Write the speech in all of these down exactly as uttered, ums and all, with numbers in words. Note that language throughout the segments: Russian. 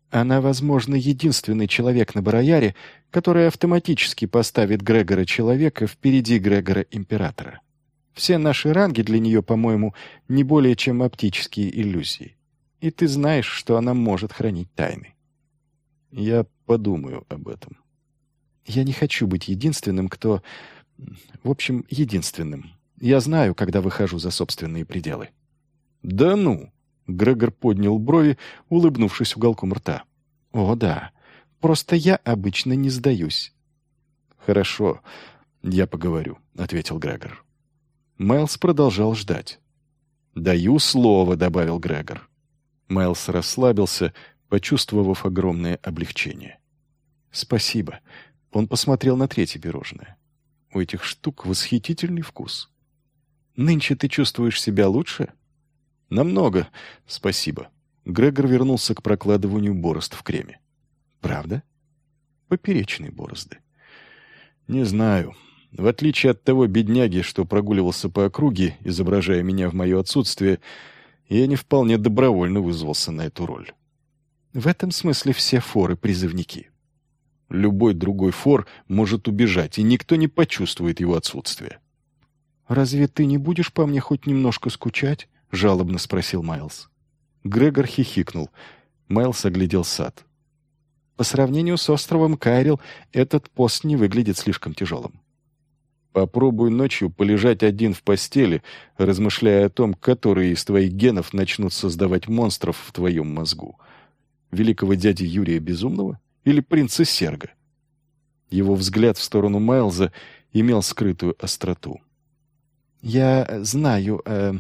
Она, возможно, единственный человек на Барояре, который автоматически поставит Грегора-человека впереди Грегора-императора. Все наши ранги для нее, по-моему, не более чем оптические иллюзии. И ты знаешь, что она может хранить тайны. Я подумаю об этом. Я не хочу быть единственным, кто... В общем, единственным. Я знаю, когда выхожу за собственные пределы. Да ну! Грегор поднял брови, улыбнувшись уголком рта. О, да. Просто я обычно не сдаюсь. Хорошо, я поговорю, ответил Грегор. Майлз продолжал ждать. «Даю слово», — добавил Грегор. Майлз расслабился, почувствовав огромное облегчение. «Спасибо». Он посмотрел на третье пирожное. У этих штук восхитительный вкус. «Нынче ты чувствуешь себя лучше?» «Намного, спасибо». Грегор вернулся к прокладыванию борозд в креме. «Правда?» «Поперечные борозды». «Не знаю. В отличие от того бедняги, что прогуливался по округе, изображая меня в мое отсутствие, я не вполне добровольно вызвался на эту роль». «В этом смысле все форы призывники». «Любой другой фор может убежать, и никто не почувствует его отсутствие». «Разве ты не будешь по мне хоть немножко скучать?» — жалобно спросил Майлз. Грегор хихикнул. Майлз оглядел сад. «По сравнению с островом Кайрил, этот пост не выглядит слишком тяжелым». «Попробуй ночью полежать один в постели, размышляя о том, которые из твоих генов начнут создавать монстров в твоем мозгу. Великого дяди Юрия Безумного или принца Серга?» Его взгляд в сторону Майлза имел скрытую остроту. «Я знаю о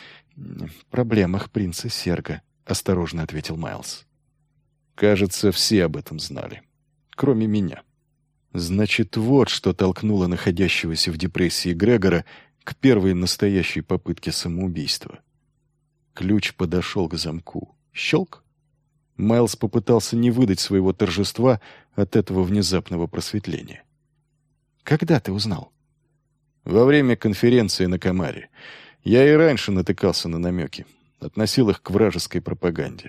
проблемах принца Серга», — осторожно ответил Майлз. «Кажется, все об этом знали, кроме меня». Значит, вот что толкнуло находящегося в депрессии Грегора к первой настоящей попытке самоубийства. Ключ подошел к замку. Щелк. Майлз попытался не выдать своего торжества от этого внезапного просветления. «Когда ты узнал?» «Во время конференции на Камаре. Я и раньше натыкался на намеки. Относил их к вражеской пропаганде».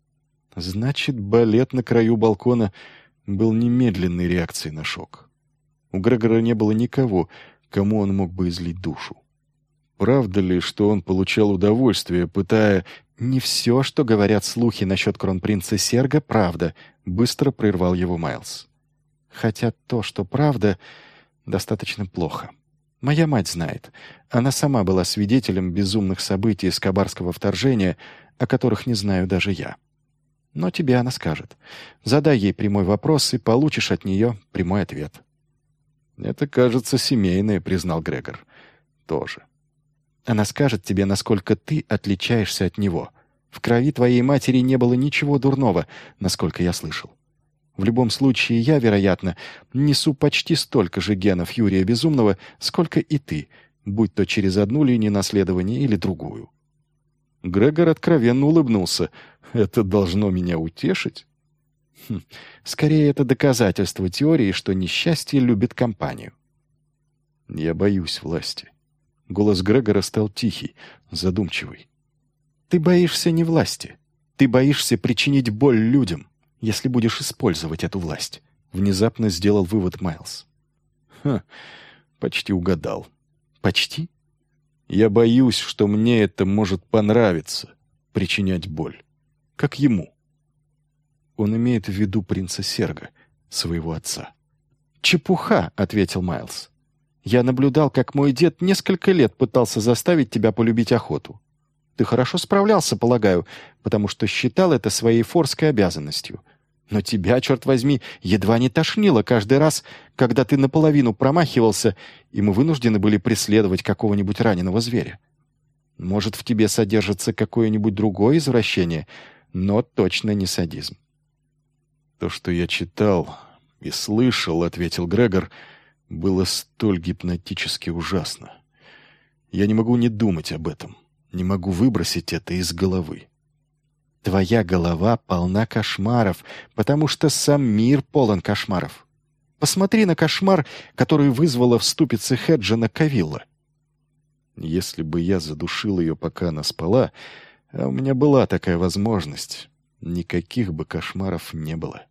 Значит, балет на краю балкона был немедленной реакцией на шок. У Грегора не было никого, кому он мог бы излить душу. Правда ли, что он получал удовольствие, пытая... «Не все, что говорят слухи насчет кронпринца Серга, правда», — быстро прервал его Майлз. «Хотя то, что правда, достаточно плохо. Моя мать знает. Она сама была свидетелем безумных событий из кабарского вторжения, о которых не знаю даже я. Но тебе она скажет. Задай ей прямой вопрос, и получишь от нее прямой ответ». «Это, кажется, семейное», — признал Грегор. «Тоже». Она скажет тебе, насколько ты отличаешься от него. В крови твоей матери не было ничего дурного, насколько я слышал. В любом случае, я, вероятно, несу почти столько же генов Юрия Безумного, сколько и ты, будь то через одну линию наследования или другую». Грегор откровенно улыбнулся. «Это должно меня утешить?» Хм, «Скорее, это доказательство теории, что несчастье любит компанию». «Я боюсь власти». Голос Грегора стал тихий, задумчивый. «Ты боишься не власти. Ты боишься причинить боль людям, если будешь использовать эту власть», — внезапно сделал вывод Майлз. «Ха, почти угадал». «Почти?» «Я боюсь, что мне это может понравиться, причинять боль. Как ему». Он имеет в виду принца Серга, своего отца. «Чепуха», — ответил Майлз. «Я наблюдал, как мой дед несколько лет пытался заставить тебя полюбить охоту. Ты хорошо справлялся, полагаю, потому что считал это своей форской обязанностью. Но тебя, черт возьми, едва не тошнило каждый раз, когда ты наполовину промахивался, и мы вынуждены были преследовать какого-нибудь раненого зверя. Может, в тебе содержится какое-нибудь другое извращение, но точно не садизм». «То, что я читал и слышал», — ответил Грегор, — «было столь гипнотически ужасно. Я не могу не думать об этом, не могу выбросить это из головы». «Твоя голова полна кошмаров, потому что сам мир полон кошмаров. Посмотри на кошмар, который вызвала в ступице Хеджина Кавилла». «Если бы я задушил ее, пока она спала, а у меня была такая возможность, никаких бы кошмаров не было.